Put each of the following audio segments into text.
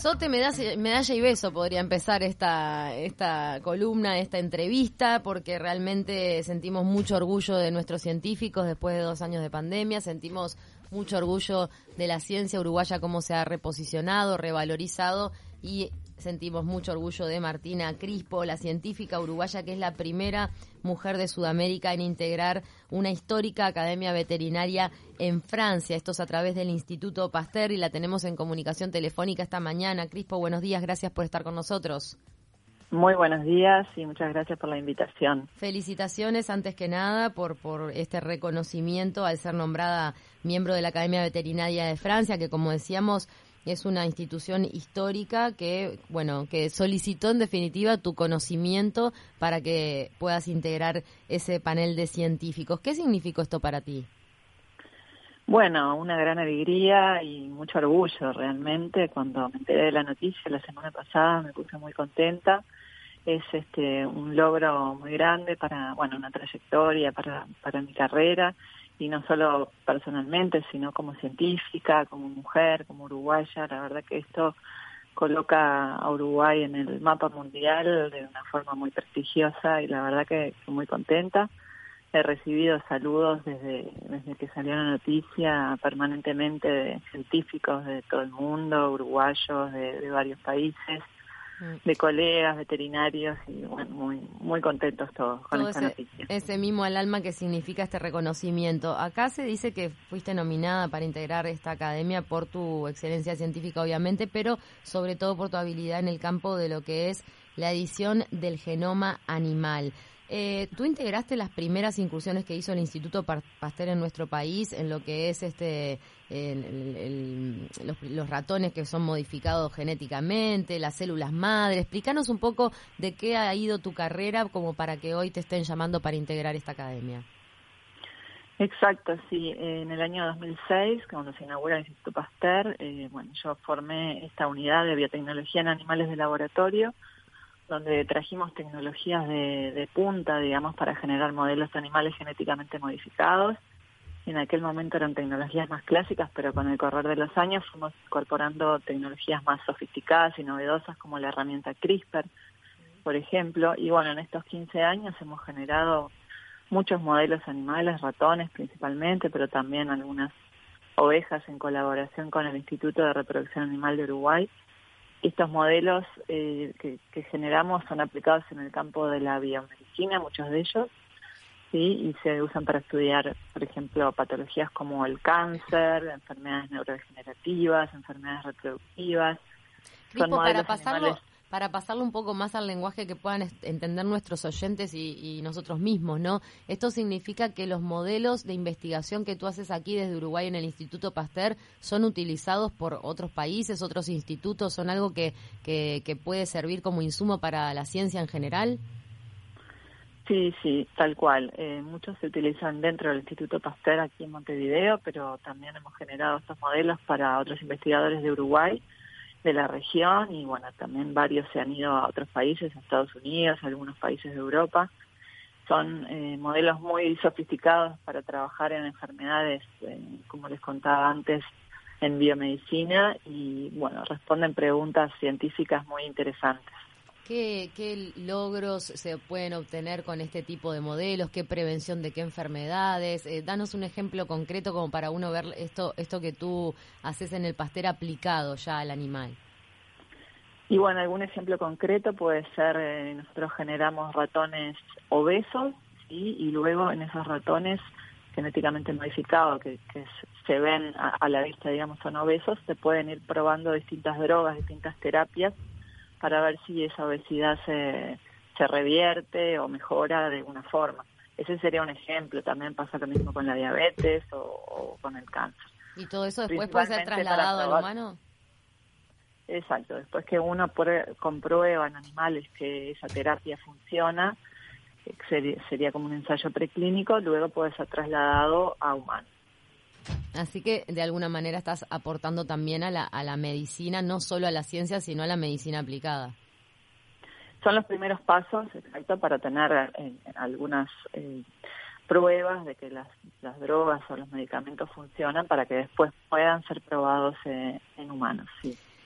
Azote, medalla y beso podría empezar esta columna, esta entrevista, porque realmente sentimos mucho orgullo de nuestros científicos después de 2 años de pandemia, sentimos mucho orgullo de la ciencia uruguaya, cómo se ha reposicionado, revalorizado, y sentimos mucho orgullo de Martina Crispo, la científica uruguaya que es la primera mujer de Sudamérica en integrar una histórica academia veterinaria en Francia. Esto es a través del Instituto Pasteur y la tenemos en comunicación telefónica esta mañana. Crispo, buenos días, gracias por estar con nosotros. Muy buenos días y muchas gracias por la invitación. Felicitaciones antes que nada por este reconocimiento al ser nombrada miembro de la Academia Veterinaria de Francia, que como decíamos es una institución histórica que solicitó en definitiva tu conocimiento para que puedas integrar ese panel de científicos. ¿Qué significó esto para ti? Bueno, una gran alegría y mucho orgullo realmente. Cuando me enteré de la noticia la semana pasada me puse muy contenta. Es un logro muy grande para una trayectoria para mi carrera, y no solo personalmente, sino como científica, como mujer, como uruguaya. La verdad que esto coloca a Uruguay en el mapa mundial de una forma muy prestigiosa, y la verdad que estoy muy contenta. He recibido saludos desde que salió la noticia permanentemente de científicos de todo el mundo, uruguayos de varios países, de colegas veterinarios, y muy muy contentos todos con esta noticia. Ese mimo al alma que significa este reconocimiento. Acá se dice que fuiste nominada para integrar esta academia por tu excelencia científica, obviamente, pero sobre todo por tu habilidad en el campo de lo que es la edición del genoma animal. Tú integraste las primeras incursiones que hizo el Instituto Pasteur en nuestro país en lo que es los ratones que son modificados genéticamente, las células madre. Explícanos un poco de qué ha ido tu carrera como para que hoy te estén llamando para integrar esta academia. Exacto, sí. En el año 2006, cuando se inaugura el Instituto Pasteur, yo formé esta unidad de biotecnología en animales de laboratorio, donde trajimos tecnologías de punta, digamos, para generar modelos de animales genéticamente modificados. En aquel momento eran tecnologías más clásicas, pero con el correr de los años fuimos incorporando tecnologías más sofisticadas y novedosas, como la herramienta CRISPR, por ejemplo. Y en estos 15 años hemos generado muchos modelos animales, ratones principalmente, pero también algunas ovejas en colaboración con el Instituto de Reproducción Animal de Uruguay. Estos modelos que generamos son aplicados en el campo de la biomedicina, muchos de ellos, ¿sí? Y se usan para estudiar, por ejemplo, patologías como el cáncer, enfermedades neurodegenerativas, enfermedades reproductivas. Crispo, para pasarlo un poco más al lenguaje que puedan entender nuestros oyentes y nosotros mismos, ¿no? Esto significa que los modelos de investigación que tú haces aquí desde Uruguay en el Instituto Pasteur son utilizados por otros países, otros institutos, son algo que puede servir como insumo para la ciencia en general. Sí, tal cual. Muchos se utilizan dentro del Instituto Pasteur aquí en Montevideo, pero también hemos generado estos modelos para otros investigadores de Uruguay, de la región, y también varios se han ido a otros países, a Estados Unidos, a algunos países de Europa. Son modelos muy sofisticados para trabajar en enfermedades, como les contaba antes, en biomedicina, y responden preguntas científicas muy interesantes. ¿Qué logros se pueden obtener con este tipo de modelos? ¿Qué prevención de qué enfermedades? Danos un ejemplo concreto como para uno ver esto que tú haces en el Pasteur aplicado ya al animal. Y algún ejemplo concreto puede ser, nosotros generamos ratones obesos, ¿sí? Y luego en esos ratones genéticamente modificados que se ven a la vista, digamos, son obesos, se pueden ir probando distintas drogas, distintas terapias, para ver si esa obesidad se revierte o mejora de alguna forma. Ese sería un ejemplo. También pasa lo mismo con la diabetes o con el cáncer. ¿Y todo eso después puede ser trasladado al humano? Exacto. Después que uno comprueba en animales que esa terapia funciona, sería como un ensayo preclínico, luego puede ser trasladado a humanos. Así que de alguna manera estás aportando también a la medicina, no solo a la ciencia, sino a la medicina aplicada. Son los primeros pasos, exacto, para tener algunas pruebas de que las drogas o los medicamentos funcionan, para que después puedan ser probados en humanos, sí.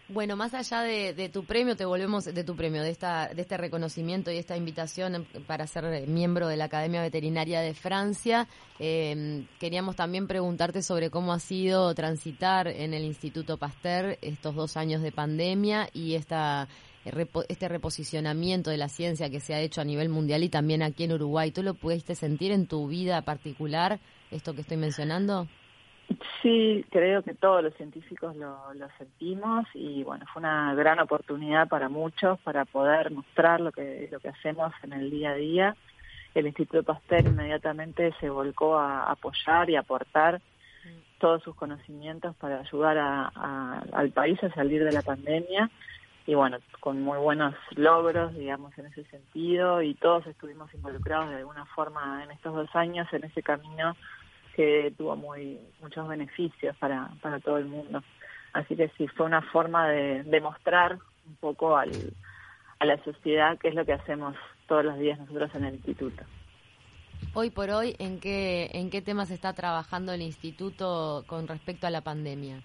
Bueno, más allá de tu premio, te volvemos de tu premio, de este reconocimiento y esta invitación para ser miembro de la Academia Veterinaria de Francia. Queríamos también preguntarte sobre cómo ha sido transitar en el Instituto Pasteur estos 2 años de pandemia y este reposicionamiento de la ciencia que se ha hecho a nivel mundial y también aquí en Uruguay. ¿Tú lo pudiste sentir en tu vida particular, esto que estoy mencionando? Sí, creo que todos los científicos lo sentimos y bueno, fue una gran oportunidad para muchos para poder mostrar lo que hacemos en el día a día. El Instituto Pasteur inmediatamente se volcó a apoyar y aportar todos sus conocimientos para ayudar al país a salir de la pandemia y bueno, con muy buenos logros, digamos, en ese sentido, y todos estuvimos involucrados de alguna forma en estos 2 años en ese camino que tuvo muchos beneficios para todo el mundo. Así que sí, fue una forma de demostrar un poco a la sociedad qué es lo que hacemos todos los días nosotros en el instituto. Hoy por hoy, ¿en qué temas está trabajando el instituto con respecto a la pandemia?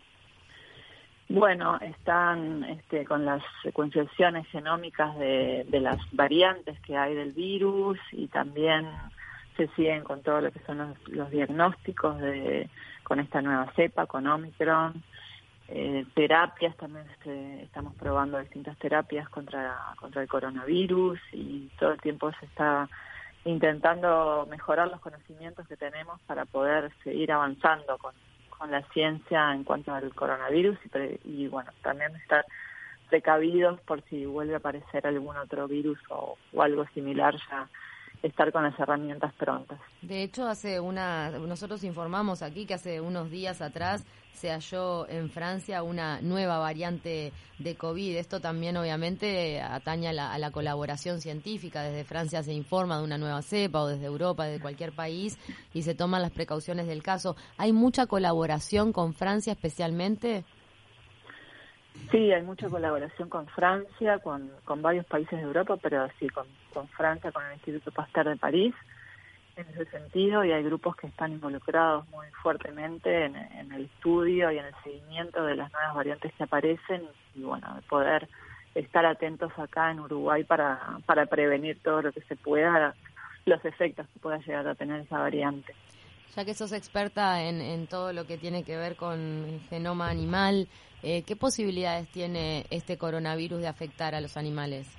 Bueno, están con las secuenciaciones genómicas de las variantes que hay del virus y también se siguen con todo lo que son los diagnósticos con esta nueva cepa, con Omicron. Terapias también estamos probando distintas terapias contra el coronavirus y todo el tiempo se está intentando mejorar los conocimientos que tenemos para poder seguir avanzando con la ciencia en cuanto al coronavirus y bueno, también estar precavidos por si vuelve a aparecer algún otro virus o algo similar, ya estar con las herramientas prontas. De hecho, nosotros informamos aquí que hace unos días atrás se halló en Francia una nueva variante de COVID. Esto también obviamente atañe a la colaboración científica. Desde Francia se informa de una nueva cepa o desde Europa, de cualquier país, y se toman las precauciones del caso. ¿Hay mucha colaboración con Francia especialmente? Sí, hay mucha colaboración con Francia, con varios países de Europa, pero sí, con Francia, con el Instituto Pasteur de París, en ese sentido, y hay grupos que están involucrados muy fuertemente en el estudio y en el seguimiento de las nuevas variantes que aparecen, y bueno, de poder estar atentos acá en Uruguay para prevenir todo lo que se pueda, los efectos que pueda llegar a tener esa variante. Ya que sos experta en todo lo que tiene que ver con el genoma animal, ¿qué posibilidades tiene este coronavirus de afectar a los animales?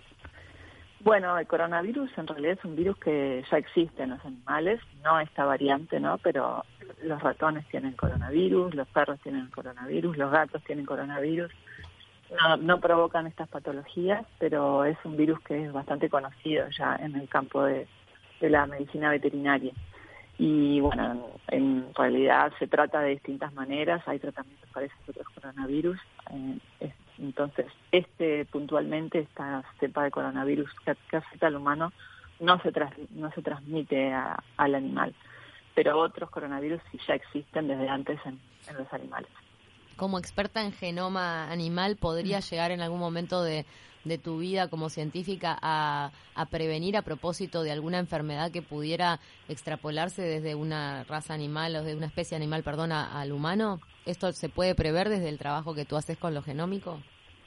Bueno, el coronavirus en realidad es un virus que ya existe en los animales, no esta variante, ¿no? Pero los ratones tienen coronavirus, los perros tienen coronavirus, los gatos tienen coronavirus. No provocan estas patologías, pero es un virus que es bastante conocido ya en el campo de la medicina veterinaria. Y bueno, en realidad se trata de distintas maneras, hay tratamientos para esos otros coronavirus. Entonces, puntualmente, esta cepa de coronavirus que afecta al humano no se transmite al animal, pero otros coronavirus sí ya existen desde antes en los animales. Como experta en genoma animal, ¿podrías llegar en algún momento de tu vida como científica a prevenir a propósito de alguna enfermedad que pudiera extrapolarse desde una raza animal o de una especie animal, al humano? ¿Esto se puede prever desde el trabajo que tú haces con lo genómico?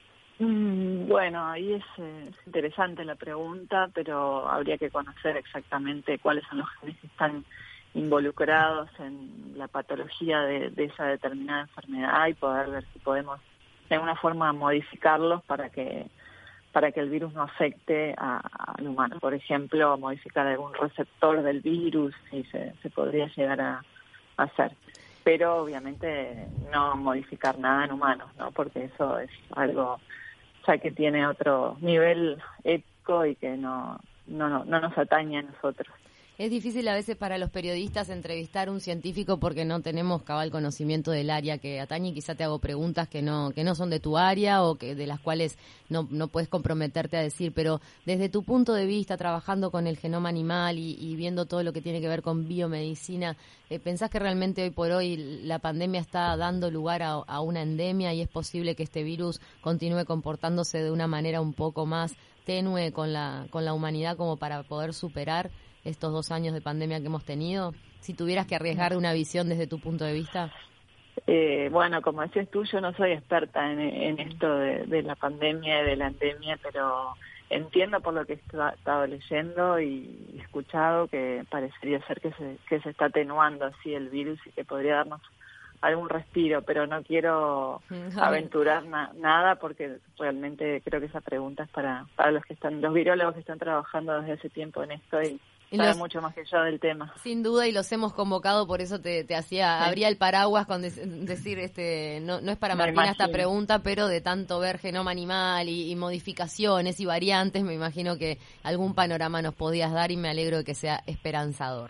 Bueno, ahí es interesante la pregunta, pero habría que conocer exactamente cuáles son los genes que están involucrados en la patología de esa determinada enfermedad y poder ver si podemos de alguna forma modificarlos para que el virus no afecte al humano. Por ejemplo, modificar algún receptor del virus, si se podría llegar a hacer. Pero obviamente no modificar nada en humanos, ¿no? Porque eso es algo ya que tiene otro nivel ético y que no nos atañe a nosotros. Es difícil a veces para los periodistas entrevistar a un científico porque no tenemos cabal conocimiento del área que atañe y quizá te hago preguntas que no son de tu área o que de las cuales no puedes comprometerte a decir, pero desde tu punto de vista, trabajando con el genoma animal y viendo todo lo que tiene que ver con biomedicina, ¿pensás que realmente hoy por hoy la pandemia está dando lugar a una endemia y es posible que este virus continúe comportándose de una manera un poco más tenue con la humanidad como para poder superar estos 2 años de pandemia que hemos tenido? Si tuvieras que arriesgar una visión desde tu punto de vista. Bueno, como decías tú, yo no soy experta en esto de la pandemia y de la endemia, pero entiendo por lo que he estado leyendo y escuchado que parecería ser que se está atenuando así el virus y que podría darnos algún respiro, pero no quiero aventurar nada porque realmente creo que esa pregunta es para los virólogos que están trabajando desde hace tiempo en esto y saben mucho más que yo del tema. Sin duda, y los hemos convocado, por eso te hacía, abría el paraguas con decir, no es para Martina esta pregunta, pero de tanto ver genoma animal y modificaciones y variantes, me imagino que algún panorama nos podías dar y me alegro de que sea esperanzador.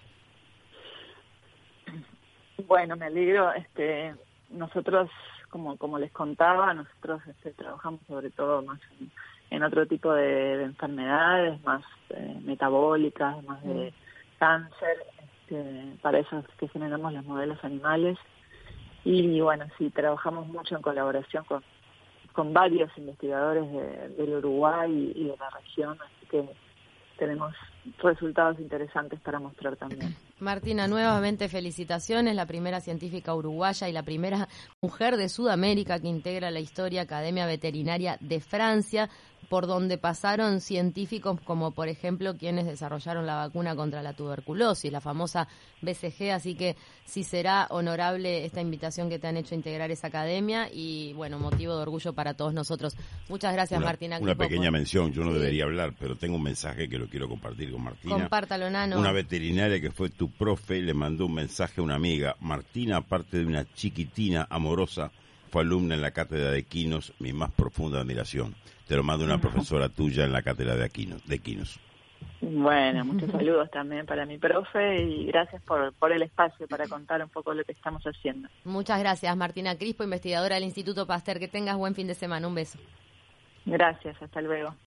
Bueno, me alegro. Nosotros, como les contaba, nosotros trabajamos sobre todo más en otro tipo de enfermedades, más metabólicas, más de cáncer. Para eso es que generamos los modelos animales. Y bueno, sí, trabajamos mucho en colaboración con varios investigadores del Uruguay y de la región, así que tenemos resultados interesantes para mostrar también. Martina, nuevamente felicitaciones, la primera científica uruguaya y la primera mujer de Sudamérica que integra la Historia Academia Veterinaria de Francia, por donde pasaron científicos como, por ejemplo, quienes desarrollaron la vacuna contra la tuberculosis, la famosa BCG, así que sí será honorable esta invitación que te han hecho a integrar esa academia y, bueno, motivo de orgullo para todos nosotros. Muchas gracias, Martina. Una pequeña mención, yo no debería hablar, pero tengo un mensaje que lo quiero compartir con Martina. Compártalo, Nano. Una veterinaria que fue tu profe le mandó un mensaje a una amiga. Martina, aparte de una chiquitina amorosa, fue alumna en la cátedra de equinos, mi más profunda admiración. Te lo mando una profesora tuya en la cátedra de equinos. Bueno, muchos saludos también para mi profe y gracias por el espacio para contar un poco lo que estamos haciendo. Muchas gracias, Martina Crispo, investigadora del Instituto Pasteur. Que tengas buen fin de semana. Un beso. Gracias, hasta luego.